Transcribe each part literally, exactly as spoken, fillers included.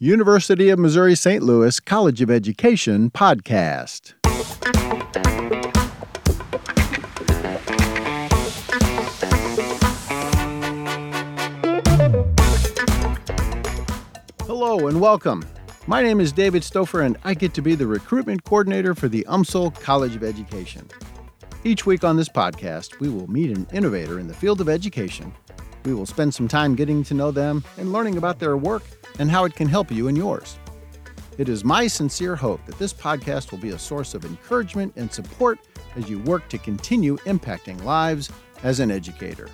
University of Missouri Saint Louis College of Education podcast. Hello and welcome. My name is David Stouffer and I get to be the recruitment coordinator for the U M S L College of Education. Each week on this podcast, we will meet an innovator in the field of education. We will spend some time getting to know them and learning about their work and how it can help you in yours. It is my sincere hope that this podcast will be a source of encouragement and support as you work to continue impacting lives as an educator.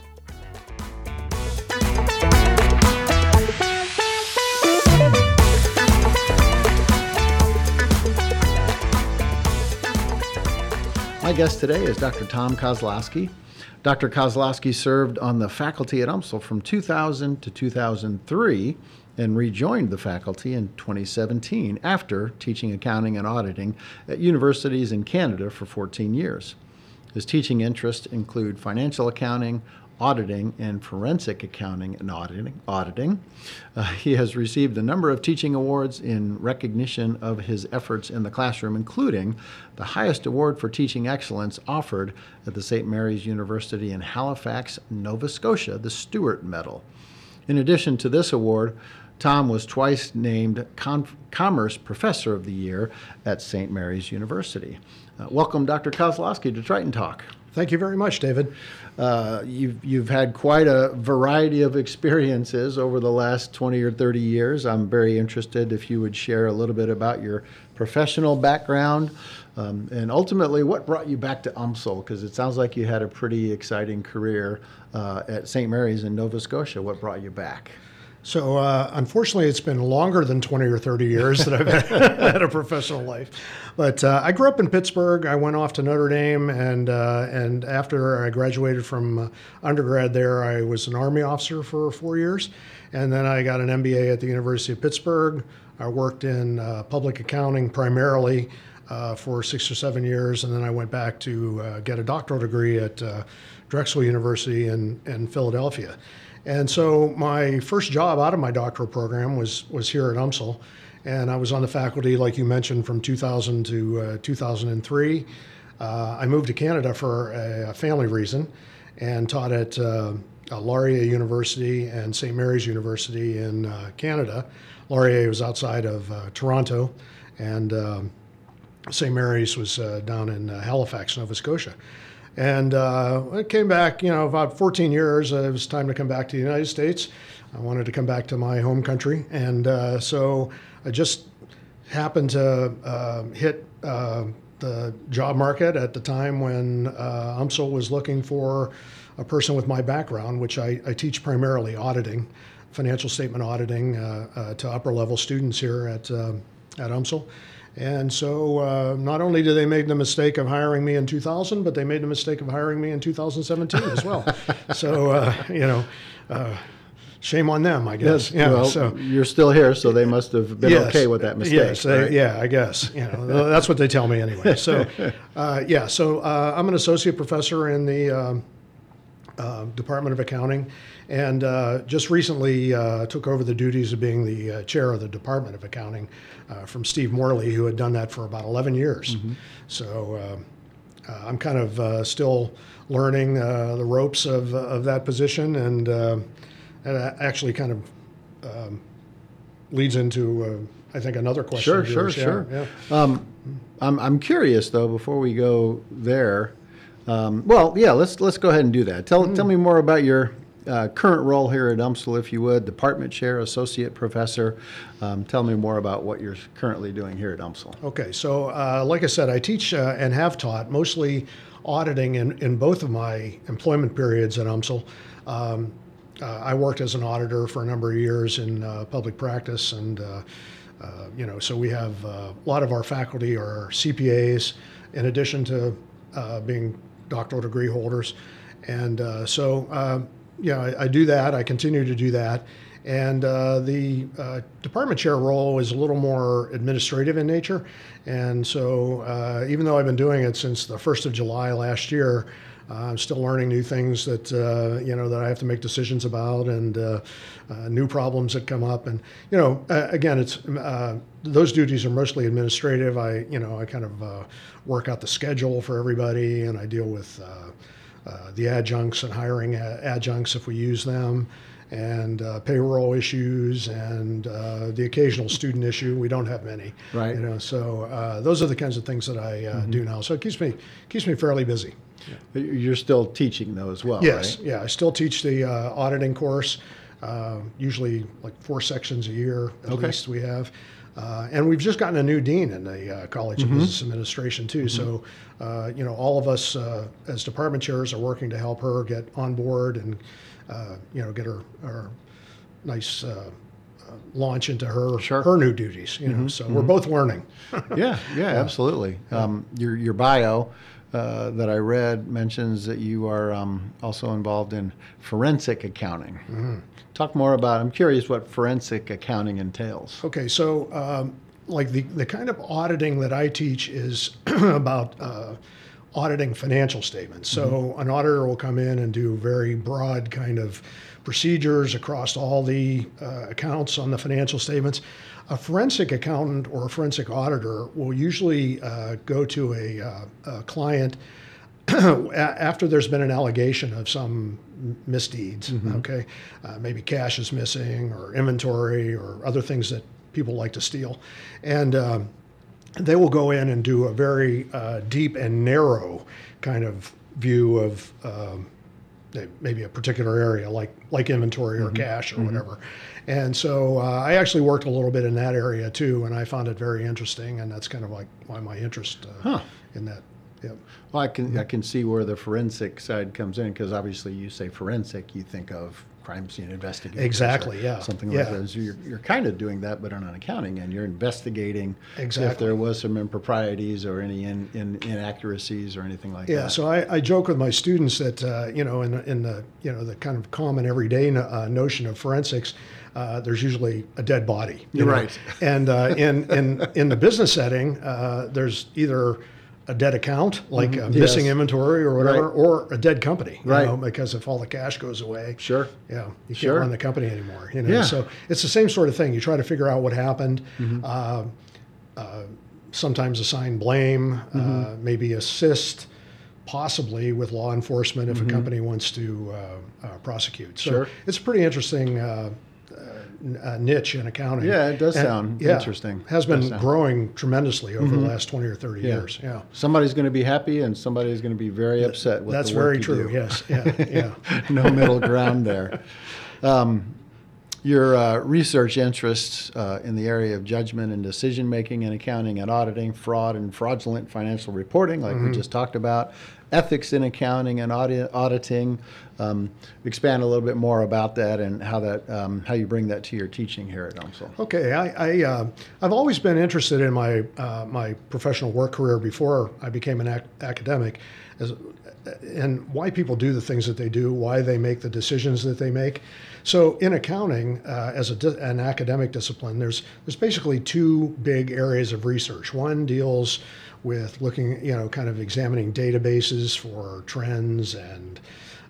My guest today is Doctor Tom Kozlowski. Doctor Kozlowski served on the faculty at U M S L from two thousand to two thousand three and rejoined the faculty in twenty seventeen after teaching accounting and auditing at universities in Canada for fourteen years. His teaching interests include financial accounting, auditing, and forensic accounting and auditing. auditing. Uh, he has received a number of teaching awards in recognition of his efforts in the classroom, including the highest award for teaching excellence offered at the Saint Mary's University in Halifax, Nova Scotia, the Stewart Medal. In addition to this award, Tom was twice named Con- Commerce Professor of the Year at Saint Mary's University. Uh, welcome, Doctor Kozlowski, to Triton Talk. Thank you very much, David. Uh, you've, you've had quite a variety of experiences over the last twenty or thirty years. I'm very interested if you would share a little bit about your professional background um, and ultimately what brought you back to U M S L, because it sounds like you had a pretty exciting career uh, at Saint Mary's in Nova Scotia. What brought you back? So uh, unfortunately, it's been longer than twenty or thirty years that I've had, had a professional life. But uh, I grew up in Pittsburgh. I went off to Notre Dame, and uh, and after I graduated from uh, undergrad there, I was an Army officer for four years. And then I got an M B A at the University of Pittsburgh. I worked in uh, public accounting primarily uh, for six or seven years, and then I went back to uh, get a doctoral degree at uh, Drexel University in, in Philadelphia. And so my first job out of my doctoral program was was here at U M S L, and I was on the faculty, like you mentioned, from two thousand to uh, two thousand three. Uh, I moved to Canada for a, a family reason and taught at uh, Laurier University and Saint Mary's University in uh, Canada. Laurier was outside of uh, Toronto, and um, Saint Mary's was uh, down in uh, Halifax, Nova Scotia. And uh, I came back, you know, about fourteen years. Uh, it was time to come back to the United States. I wanted to come back to my home country. And uh, so I just happened to uh, hit uh, the job market at the time when uh, U M S L was looking for a person with my background, which I, I teach primarily auditing, financial statement auditing uh, uh, to upper level students here at, uh, at U M S L. And so uh, not only did they make the mistake of hiring me in two thousand, but they made the mistake of hiring me in two thousand seventeen as well. So, uh, you know, uh, shame on them, I guess. Yes, yeah, well, so, you're still here, so they must have been yes, okay with that mistake. Yes, they, right? yeah, I guess. You know, that's what they tell me anyway. So, uh, yeah, so uh, I'm an associate professor in the um, uh, Department of Accounting, and uh, just recently uh, took over the duties of being the uh, chair of the Department of Accounting uh, from Steve Morley, who had done that for about eleven years. Mm-hmm. So uh, uh, I'm kind of uh, still learning uh, the ropes of, of that position, and uh, it actually kind of um, leads into, uh, I think, another question. Sure, of sure, yours. sure. Yeah, yeah. Um, I'm I'm curious though. Before we go there, um, well, yeah, let's let's go ahead and do that. Tell mm. tell me more about your Uh, current role here at U M S L, if you would, department chair, associate professor. Um, tell me more about what you're currently doing here at U M S L. Okay, so uh, like I said, I teach uh, and have taught mostly auditing in, in both of my employment periods at U M S L. Um, uh, I worked as an auditor for a number of years in uh, public practice, and uh, uh, you know, so we have uh, a lot of our faculty are C P As, in addition to uh, being doctoral degree holders, and uh, so. Uh, Yeah, I, I do that. I continue to do that. And uh, the uh, department chair role is a little more administrative in nature. And so uh, even though I've been doing it since the first of July last year, Uh, I'm still learning new things that uh, you know that I have to make decisions about, and uh, uh, new problems that come up. And you know, uh, again, it's uh, those duties are mostly administrative. I you know I kind of uh, work out the schedule for everybody, and I deal with uh, uh, the adjuncts and hiring a- adjuncts if we use them, and uh, payroll issues, and uh, the occasional student issue. We don't have many, Right. You know, so uh, those are the kinds of things that I uh, do now. So it keeps me keeps me fairly busy. You're still teaching though as well, Yes, right? yeah. I still teach the uh, auditing course, uh, usually like four sections a year at Okay. least we have. Uh, and we've just gotten a new dean in the uh, College of Business Administration too. So, uh, you know, all of us uh, as department chairs are working to help her get on board and, uh, you know, get her, her nice uh, uh, launch into her Sure. her new duties. You know, so we're both learning. Yeah, yeah, absolutely. Um, your your bio uh, that I read mentions that you are um, also involved in forensic accounting. Talk more about. I'm curious what forensic accounting entails. Okay, so um, like the, the kind of auditing that I teach is about uh, auditing financial statements. So an auditor will come in and do very broad kind of procedures across all the uh, accounts on the financial statements. A forensic accountant or a forensic auditor will usually uh, go to a, uh, a client after there's been an allegation of some misdeeds, okay, uh, maybe cash is missing or inventory or other things that people like to steal, and um, they will go in and do a very uh, deep and narrow kind of view of um, maybe a particular area like like inventory or cash or whatever. And so uh, I actually worked a little bit in that area too, and I found it very interesting, and that's kind of like why my interest uh, Huh. in that. Yeah. Well, I can I can see where the forensic side comes in because obviously you say forensic, you think of crime scene investigation. Exactly, yeah. Something Yeah. like that. So you're, you're kind of doing that, but on an accounting end, you're investigating if Exactly. there was some improprieties or any in, in, inaccuracies or anything like Yeah, that. so I, I joke with my students that uh, you know in in the you know the kind of common everyday no, uh, notion of forensics, uh, there's usually a dead body. you You're know. right. And uh, in in in the business setting, uh, there's either a dead account, like uh, missing Yes. inventory or whatever, Right. or a dead company. You Right. know, because if all the cash goes away, Sure. yeah, you can't Sure. run the company anymore. You know, Yeah. so it's the same sort of thing. You try to figure out what happened. Uh, uh, sometimes assign blame, uh, maybe assist, possibly with law enforcement if a company wants to uh, uh, prosecute. So Sure. it's a pretty interesting uh, uh, n- uh, niche in accounting. Yeah, it does And- sound yeah, interesting. Has Does been sound- growing tremendously over the last twenty or thirty Yeah. years. Yeah. Somebody's going to be happy and somebody's going to be very upset with That's the work very you true. do. Yes. Yeah. Yeah. No middle ground there. Um, your uh, research interests uh, in the area of judgment and decision making in accounting and auditing, fraud and fraudulent financial reporting, like we just talked about, ethics in accounting and audit, auditing. Um, expand a little bit more about that and how that um, how you bring that to your teaching here at UMSL. Okay, I, I uh, I've always been interested in my uh, my professional work career before I became an ac- academic, as and why people do the things that they do, why they make the decisions that they make. So in accounting, uh, as a di- an academic discipline, there's there's basically two big areas of research. One deals with looking, you know, kind of examining databases for trends and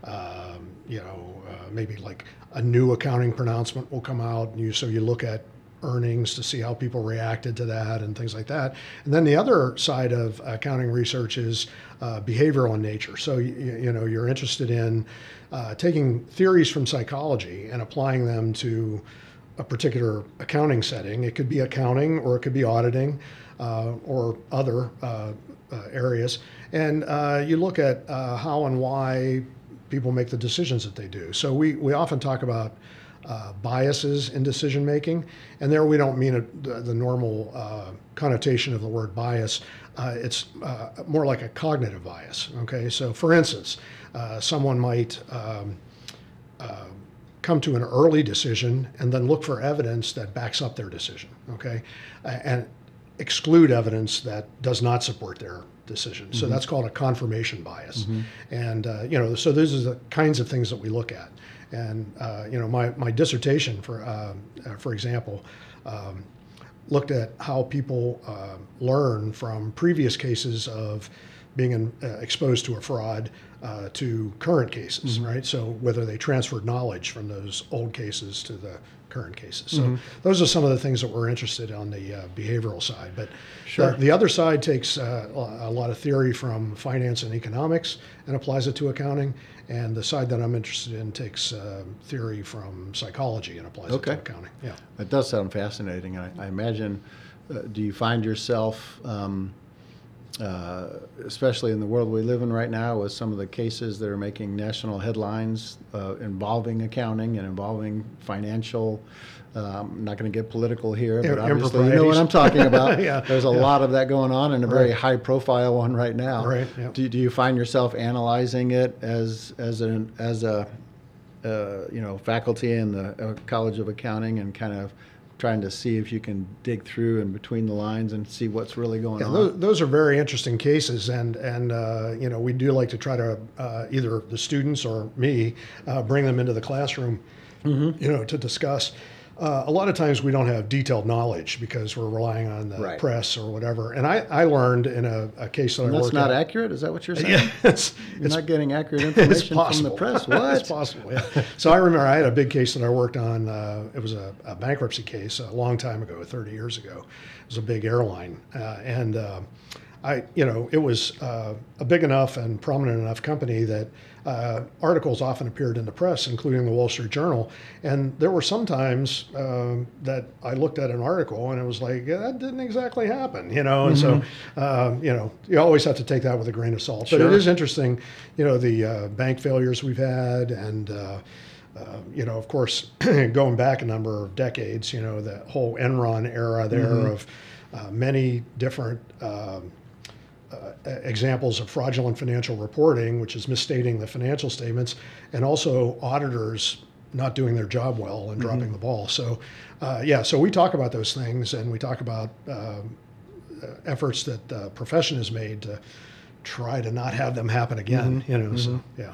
um, you know, uh, maybe like a new accounting pronouncement will come out, and you so you look at earnings to see how people reacted to that and things like that. And then the other side of accounting research is uh, behavioral in nature. So you, you know, you're interested in uh, taking theories from psychology and applying them to a particular accounting setting. It could be accounting, or it could be auditing, uh, or other uh, uh, areas. And uh, you look at uh, how and why people make the decisions that they do. So we, we often talk about uh, biases in decision making, and there we don't mean a, the, the normal uh, connotation of the word bias. Uh, it's uh, more like a cognitive bias. Okay, so for instance, uh, someone might um, uh, come to an early decision and then look for evidence that backs up their decision. Okay, and exclude evidence that does not support their decision. So that's called a confirmation bias. And, uh, you know, so those are the kinds of things that we look at. And, uh, you know, my, my dissertation, for, uh, uh, for example, um, looked at how people uh, learn from previous cases of being in, uh, exposed to a fraud uh, to current cases, right? So whether they transferred knowledge from those old cases to the current cases. So those are some of the things that we're interested in on the uh, behavioral side. But Sure. the, the other side takes uh, a lot of theory from finance and economics and applies it to accounting. And the side that I'm interested in takes uh, theory from psychology and applies Okay. it to accounting. Yeah. That does sound fascinating. I, I imagine, uh, do you find yourself, um, uh, especially in the world we live in right now, with some of the cases that are making national headlines uh, involving accounting and involving financial, um, I'm not going to get political here, but Im- obviously you know what I'm talking about. Yeah, There's a yeah. lot of that going on, and a very Right. high-profile one right now. Right, yeah. Do, do you find yourself analyzing it as as an as a uh, you know faculty in the uh, College of Accounting and kind of trying to see if you can dig through and between the lines and see what's really going Yeah, on? those, those are very interesting cases, and and uh, you know we do like to try to uh, either the students or me uh, bring them into the classroom, you know, to discuss. Uh, a lot of times we don't have detailed knowledge because we're relying on the Right. press or whatever. And I, I learned in a, a case that I That's worked not on. accurate? Is that what you're saying? Yeah, it's, You're it's not getting accurate It's information from possible. the press? What? It's possible, yeah. So I remember I had a big case that I worked on. Uh, it was a, a bankruptcy case a long time ago, thirty years ago. It was a big airline. Uh, and uh, I, you know, it was uh, a big enough and prominent enough company that uh, articles often appeared in the press, including the Wall Street Journal. And there were some times um, that I looked at an article and it was like, yeah, that didn't exactly happen, you know? And Mm-hmm. so, um, you know, you always have to take that with a grain of salt. But Sure. it is interesting, you know, the uh, bank failures we've had and, uh, uh, you know, of course, going back a number of decades, you know, the whole Enron era there Mm-hmm. of uh, many different um, uh, examples of fraudulent financial reporting, which is misstating the financial statements, and also auditors not doing their job well and dropping the ball. So, uh, yeah, so we talk about those things, and we talk about um, uh, efforts that the profession has made to try to not have them happen again. You know, so yeah.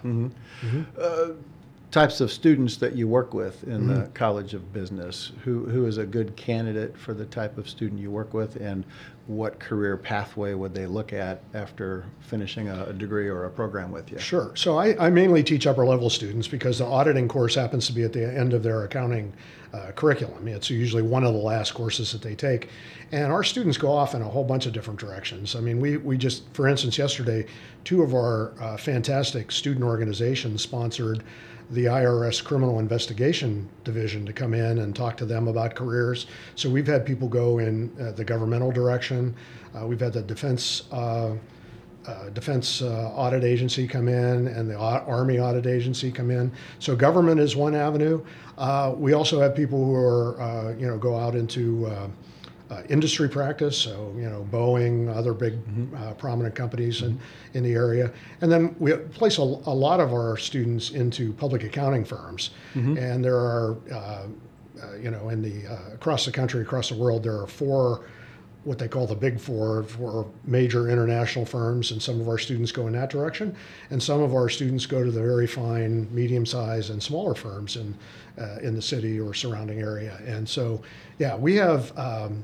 Types of students that you work with in Mm-hmm. the College of Business, who, who is a good candidate for the type of student you work with, and what career pathway would they look at after finishing a, a degree or a program with you? Sure. So I, I mainly teach upper level students because the auditing course happens to be at the end of their accounting uh, curriculum. It's usually one of the last courses that they take. And our students go off in a whole bunch of different directions. I mean, we, we just, for instance, yesterday, two of our uh, fantastic student organizations sponsored the I R S Criminal Investigation Division to come in and talk to them about careers. So we've had people go in uh, the governmental direction. Uh, we've had the defense uh, uh, defense uh, audit agency come in and the au- Army audit agency come in. So government is one avenue. Uh, we also have people who are uh, you know go out into uh, Uh, industry practice, so you know Boeing, other big uh, prominent companies in, in the area, and then we place a, a lot of our students into public accounting firms, and there are uh, uh, you know in the uh, across the country, across the world, there are four what they call the big four, four major international firms, and some of our students go in that direction, and some of our students go to the very fine, medium-sized, and smaller firms in uh, in the city or surrounding area. And so, yeah, we have um,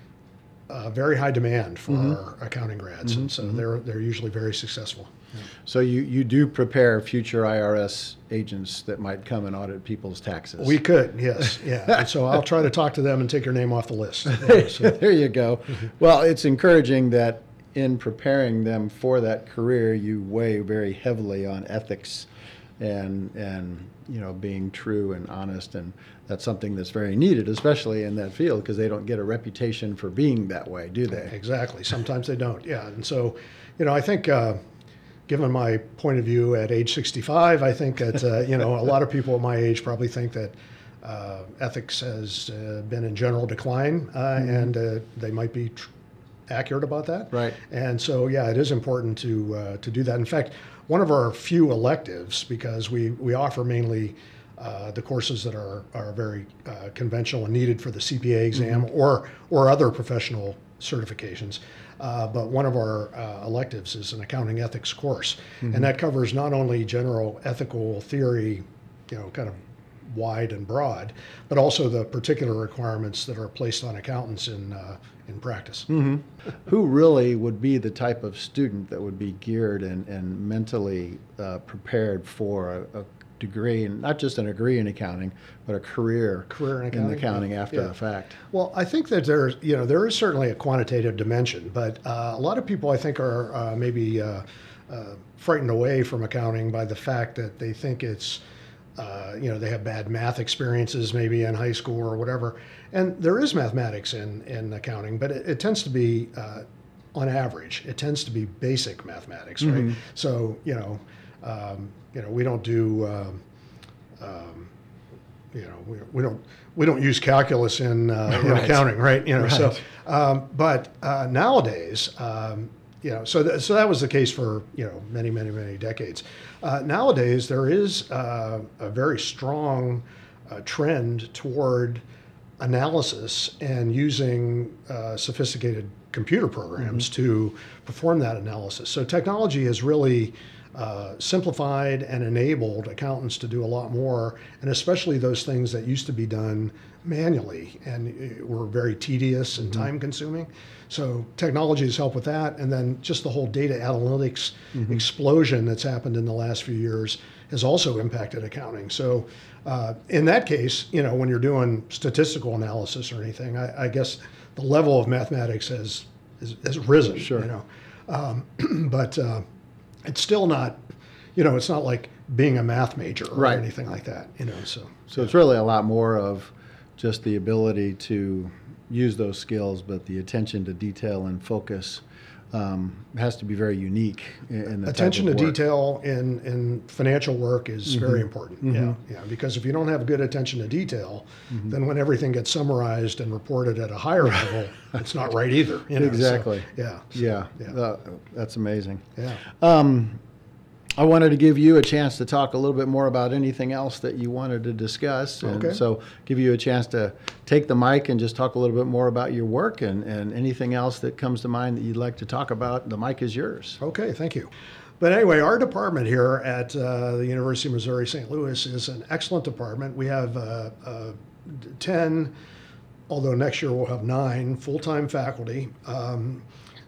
a very high demand for our accounting grads, and so they're they're usually very successful. So you, you do prepare future I R S agents that might come and audit people's taxes. We could, yes, yeah. And so I'll try to talk to them and take your name off the list. Yeah, so- There you go. Well, it's encouraging that in preparing them for that career, you weigh very heavily on ethics and and you know being true and honest, and that's something that's very needed, especially in that field, because they don't get a reputation for being that way, do they? Exactly. Sometimes they don't. Yeah. And so, you know, I think, uh, given my point of view at age sixty-five, I think that, uh, you know, a lot of people at my age probably think that uh, ethics has uh, been in general decline, uh, Mm-hmm. and uh, they might be tr- accurate about that. Right. And so, yeah, it is important to uh, to do that. In fact, one of our few electives, because we, we offer mainly uh, the courses that are, are very uh, conventional and needed for the C P A exam or, or other professional certifications. Uh, but one of our uh, electives is an accounting ethics course. And that covers not only general ethical theory, you know, kind of wide and broad, but also the particular requirements that are placed on accountants in uh, in practice. Mm-hmm. Who really would be the type of student that would be geared and, and mentally uh, prepared for a, a degree, and not just a degree in accounting, but a career, Career in accounting? in accounting Yeah. after Yeah. the fact? Well, I think that there's, you know, there is certainly a quantitative dimension, but uh, a lot of people I think are uh, maybe uh, uh, frightened away from accounting by the fact that they think it's, uh, you know, they have bad math experiences maybe in high school or whatever. And there is mathematics in, in accounting, but it, it tends to be, uh, on average, it tends to be basic mathematics, right? Mhm. So, you know, um, you know, we don't do, um, um, you know, we, we don't we don't use calculus in, uh, in Right. accounting, right? You know, Right. so um, but uh, nowadays, um, you know, so th- so that was the case for you know many many many decades. Uh, nowadays, there is uh, a very strong uh, trend toward analysis and using uh, sophisticated computer programs to perform that analysis. So technology has really uh, simplified and enabled accountants to do a lot more, and especially those things that used to be done manually and uh, were very tedious and time consuming. So technology has helped with that, and then just the whole data analytics explosion that's happened in the last few years has also impacted accounting. So uh, in that case, you know, when you're doing statistical analysis or anything, I, I guess the level of mathematics has has, has risen. Sure. You know, um, but uh, it's still not, you know, it's not like being a math major or Right. anything like that. You know, so So it's really a lot more of just the ability to use those skills, but the attention to detail and focus um, has to be very unique in, in the attention type to of work. detail in, in financial work is very important. Mhm. Yeah, yeah. Because if you don't have good attention to detail, then when everything gets summarized and reported at a higher level, it's not right either. You know? So, Exactly. yeah. so, Yeah, Yeah. uh, that's amazing. Yeah. Um, I wanted to give you a chance to talk a little bit more about anything else that you wanted to discuss. And Okay. so give you a chance to take the mic and just talk a little bit more about your work and, and anything else that comes to mind that you'd like to talk about. The mic is yours. Okay, thank you. But anyway, our department here at uh, the University of Missouri Saint Louis is an excellent department. We have uh, uh, ten, although next year we'll have nine full-time faculty, um,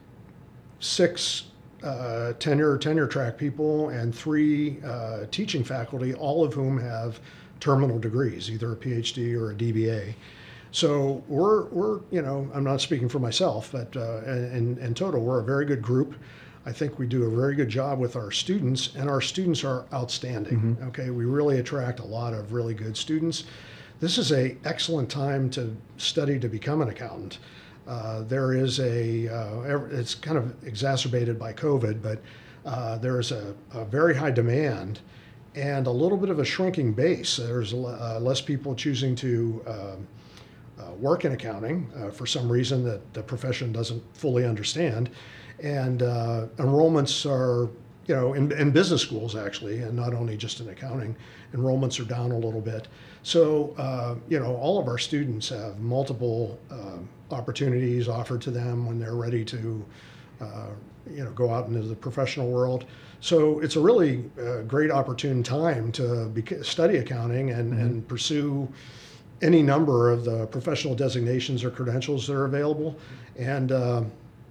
six uh, tenure tenure track people, and three uh, teaching faculty, all of whom have terminal degrees, either a PhD or a D B A. So we're, we're you know, I'm not speaking for myself, but uh, in, in total, we're a very good group. I think we do a very good job with our students, and our students are outstanding. Okay, we really attract a lot of really good students. This is a excellent time to study to become an accountant. Uh, there is a, uh, ev- it's kind of exacerbated by COVID, but uh, there is a, a very high demand and a little bit of a shrinking base. There's l- uh, less people choosing to um, uh, work in accounting uh, for some reason that the profession doesn't fully understand. And uh, enrollments are, you know, in, in business schools actually, and not only just in accounting, enrollments are down a little bit. So, uh, you know, all of our students have multiple uh, opportunities offered to them when they're ready to, uh, you know, go out into the professional world. So it's a really uh, great opportune time to bec- study accounting and, and pursue any number of the professional designations or credentials that are available. And, uh,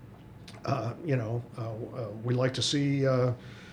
uh, you know, uh, uh, we like to see, uh,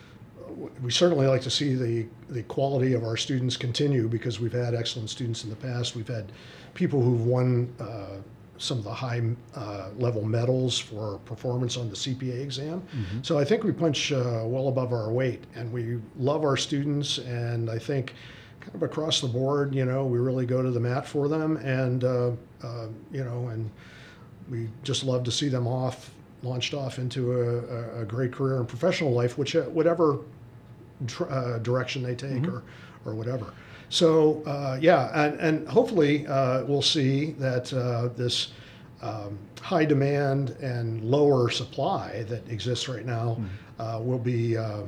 we certainly like to see the, the quality of our students continue, because we've had excellent students in the past. We've had people who've won uh, some of the high uh, level medals for performance on the C P A exam. So I think we punch uh, well above our weight, and we love our students, and I think kind of across the board, you know, we really go to the mat for them, and, uh, uh, you know, and we just love to see them off, launched off into a, a great career in professional life, which uh, whatever tr- uh, direction they take or, or whatever. So uh, yeah, and, and hopefully uh, we'll see that uh, this um, high demand and lower supply that exists right now uh, will be uh,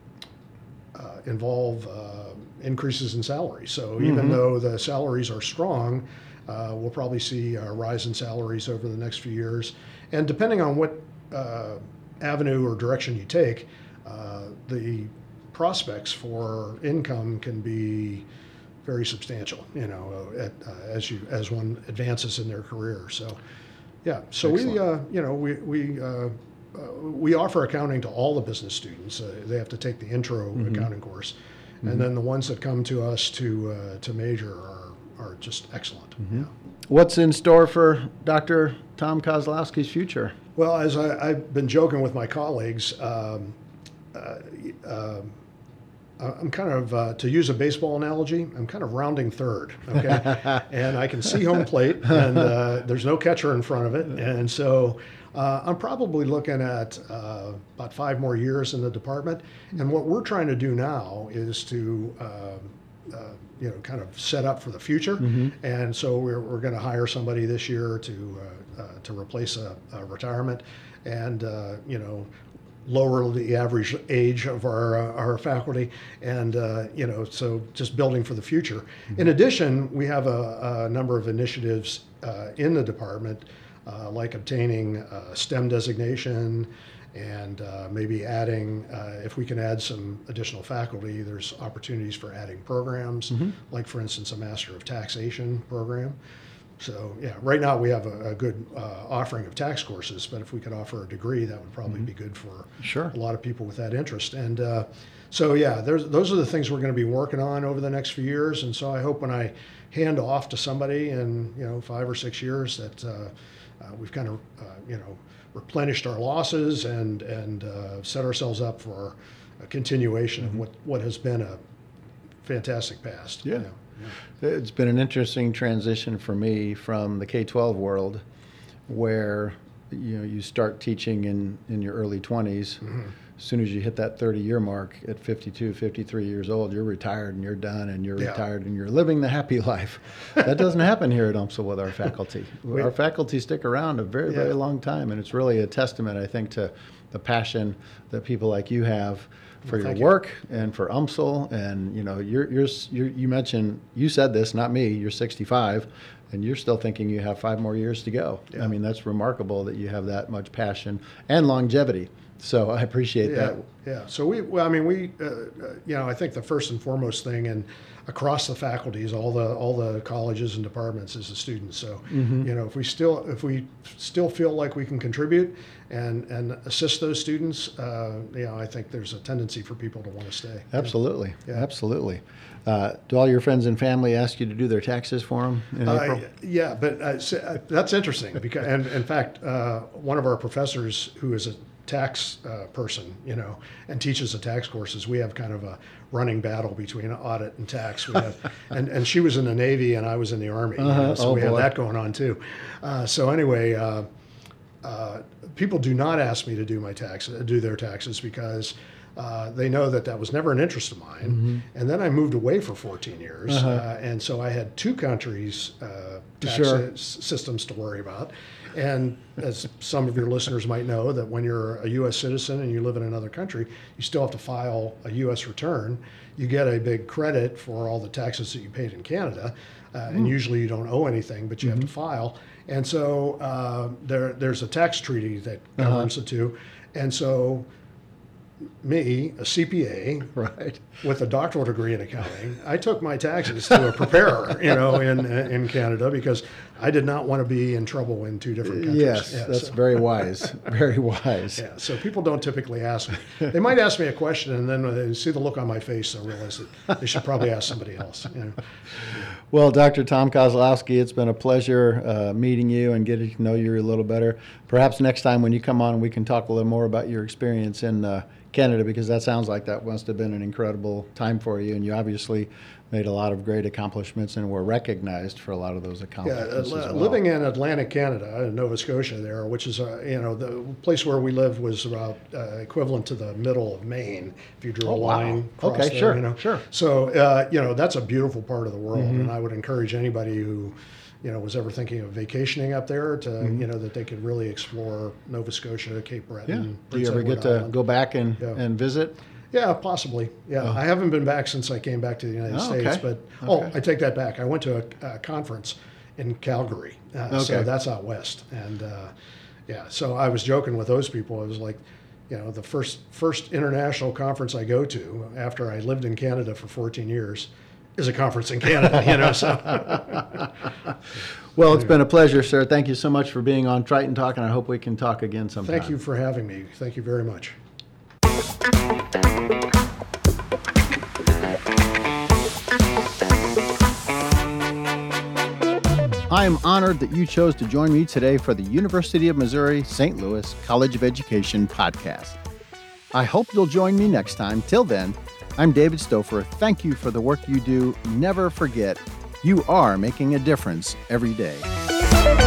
uh, involve uh, increases in salary. So even though the salaries are strong, uh, we'll probably see a rise in salaries over the next few years. And depending on what uh, avenue or direction you take, uh, the prospects for income can be very substantial, you know, uh, at, uh, as you as one advances in their career. So, yeah. So Excellent. we, uh, you know, we we uh, uh, we offer accounting to all the business students. Uh, they have to take the intro Mm-hmm. accounting course, and then the ones that come to us to uh, to major are are just excellent. Mm-hmm. Yeah. What's in store for Doctor Tom Kozlowski's future? Well, as I, I've been joking with my colleagues, um, uh, uh, I'm kind of, uh, to use a baseball analogy, I'm kind of rounding third, okay? And I can see home plate, and uh, there's no catcher in front of it. And so uh, I'm probably looking at uh, about five more years in the department. And what we're trying to do now is to uh, uh, you know, kind of set up for the future. Mm-hmm. And so we're, we're going to hire somebody this year to uh, uh, to replace a, a retirement, and uh, you know, lower the average age of our uh, our faculty, and uh, you know, so just building for the future. Mm-hmm. In addition, we have a, a number of initiatives uh, in the department, uh, like obtaining uh, STEM designation, and uh, maybe adding, uh, if we can add some additional faculty, there's opportunities for adding programs, Mm-hmm. like for instance a Master of Taxation program. So yeah, right now we have a, a good uh, offering of tax courses, but if we could offer a degree, that would probably be good for Sure. a lot of people with that interest. And uh, so yeah, there's, those are the things we're going to be working on over the next few years. And so I hope when I hand off to somebody in, you know, five or six years that uh, uh, we've kind of uh, you know, replenished our losses and and uh, set ourselves up for a continuation of what what has been a fantastic past. Yeah. You know. It's been an interesting transition for me from the K twelve world, where you know you start teaching in, in your early twenties. Mm-hmm. As soon as you hit that thirty-year mark at fifty-two, fifty-three years old, you're retired and you're done and you're Yeah. retired and you're living the happy life. That doesn't happen here at UMSL with our faculty. We- Our faculty stick around a very, very Yeah. long time, and it's really a testament, I think, to the passion that people like you have for Well, your thank you. work and for UMSL. And you know, you're, you're, you're, you mentioned, you said this, not me, you're sixty-five, and you're still thinking you have five more years to go. Yeah. I mean, that's remarkable that you have that much passion and longevity. So I appreciate Yeah, that. yeah. So we, well, I mean, we, uh, uh, you know, I think the first and foremost thing, and across the faculties, all the all the colleges and departments, is the students. So, Mm-hmm. you know, if we still if we still feel like we can contribute and and assist those students, uh, you know, I think there's a tendency for people to want to stay. Absolutely. Yeah. Absolutely. Uh, do all your friends and family ask you to do their taxes for them in April? Uh, yeah, but uh, so, uh, that's interesting because, and in fact, uh, one of our professors who is a tax uh, person, you know, and teaches the tax courses, we have kind of a running battle between audit and tax. We have, and and she was in the Navy and I was in the Army, you Uh-huh. know, so Oh, we have boy. that going on too. Uh, so anyway, uh, uh, people do not ask me to do my taxes, do their taxes, because uh, they know that that was never an interest of mine. Mm-hmm. And then I moved away for fourteen years, Uh-huh. uh, and so I had two countries' uh, tax Sure. s- systems to worry about. And as some of your listeners might know, that when you're a U S citizen and you live in another country, you still have to file a U S return. You get a big credit for all the taxes that you paid in Canada, uh, and usually you don't owe anything, but you have to file. And so uh, there, there's a tax treaty that governs the two. And so me, a C P A, Right. with a doctoral degree in accounting, I took my taxes to a preparer, you know, in in Canada, because I did not want to be in trouble in two different countries. Yes, Yeah, that's so, very wise. Very wise. yeah. So people don't typically ask me. They might ask me a question, and then when they see the look on my face, they'll realize that they should probably ask somebody else. You know? Well, Doctor Tom Kozlowski, it's been a pleasure uh, meeting you and getting to know you a little better. Perhaps next time when you come on, we can talk a little more about your experience in uh, Canada, because that sounds like that must have been an incredible time for you, and you obviously made a lot of great accomplishments and were recognized for a lot of those Yeah, accomplishments uh, as well. living in Atlantic Canada, in Nova Scotia, there, which is uh, you know the place where we live was about uh, equivalent to the middle of Maine, if you drew Oh, a wow. line across Okay, there, sure, you know. sure. So uh, you know that's a beautiful part of the world, Mm-hmm. and I would encourage anybody who you know was ever thinking of vacationing up there to you know that they could really explore Nova Scotia, Cape Mm-hmm. Yeah. Breton. Do you Prince ever Edward get to Island. go back and, Yeah. and visit? Yeah, possibly. Yeah, Oh. I haven't been back since I came back to the United Oh, States. okay. But oh, Okay. I take that back. I went to a, a conference in Calgary, uh, so Okay. that's out west. And uh, yeah, so I was joking with those people. It was like, you know, the first first international conference I go to after I lived in Canada for fourteen years, is a conference in Canada, you know, so. Well, it's been a pleasure, sir. Thank you so much for being on Triton Talk, and I hope we can talk again sometime. Thank you for having me. Thank you very much. I am honored that you chose to join me today for the University of Missouri Saint Louis College of Education podcast. I hope you'll join me next time. Till then, I'm David Stouffer. Thank you for the work you do. Never forget, you are making a difference every day.